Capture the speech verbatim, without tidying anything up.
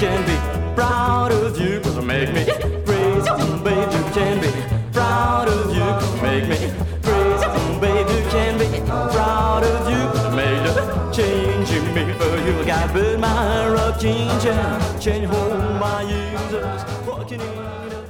can be proud of you, 'cause you make me crazy, babe, you can be proud of you, 'cause you make me crazy, babe, you can be proud of you, 'cause you made a change in me for you. I got build my rocking chair, change home my users, walking in